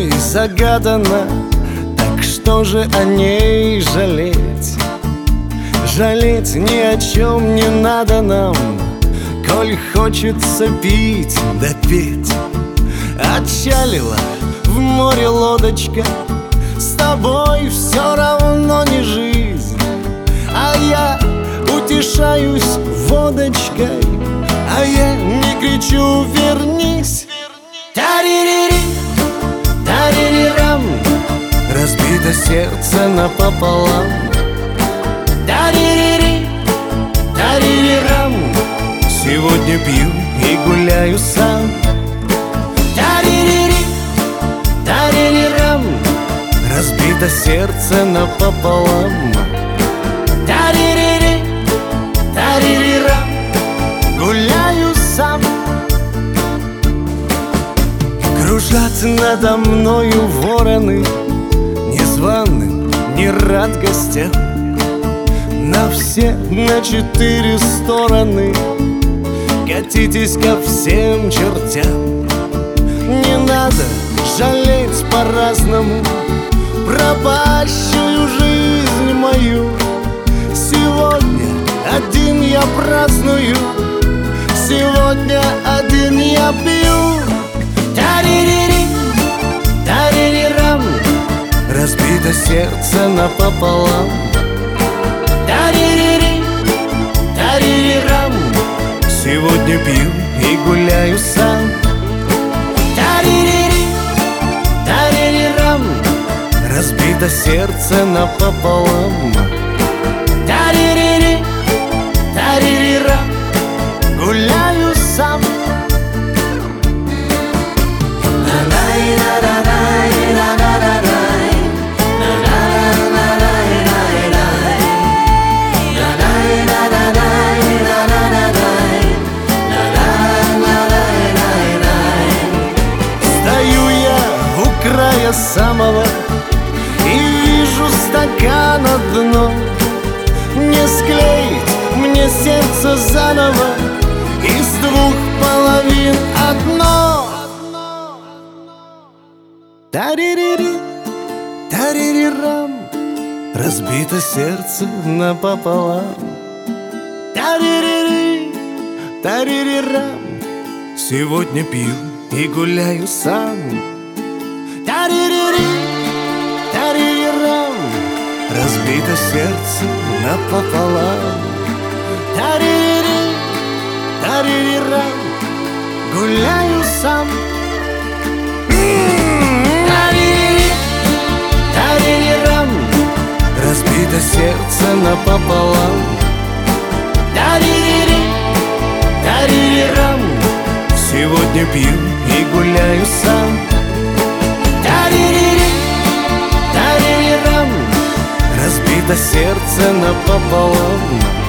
мной загадана, так что же о ней жалеть? Жалеть ни о чем не надо нам, коль хочется пить да петь. Отчалила в море лодочка, с тобой все равно не жизнь. А я утешаюсь водочкой, а я не кричу «вернись». Тари-ри-ри, тари-ри-рам, разбито сердце напополам. Тари-ри-ри, тари-ри-рам, сегодня пью и гуляю сам. Тари-ри-ри, тари-ри-рам, разбито сердце напополам. Тари-ри-ри, тари-ри-рам, гуляю сам. Кружат надо мною вороны, незваным, не рад гостям. На все, на 4 стороны катитесь ко всем чертям. Не надо жалеть по-разному пропащую жизнь мою. Сегодня один я праздную, сегодня один я пью. Тари-ри-ри, тари-ри-рам, разбито сердце напополам. Тари-ри-ри, тари-ри-рам, сегодня пью и гуляю сам. Тари-ри-ри, тари-ри-рам, разбито сердце напополам. Тари-ри-ри, тари-ри-рам, гуляю сам. Края самого и вижу стакана дно. Не склеить мне сердце заново, из 2 половин одно. Тари-ри-ри, тари-ри-рам, разбито сердце напополам. Тари-ри-ри, тари-ри-рам, сегодня пью и гуляю сам. Тари-ри-ри, тари-ри-рам, разбито сердце напополам. Тари-ри-ри, тари-ри-рам, гуляю сам. Тари-ри-ри, тари-ри-рам, разбито сердце напополам. Тари-ри-ри, тари-ри-рам, сегодня пью и гуляю сам. Тари-ри-ри, тари-ри-рам, разбито сердце напополам.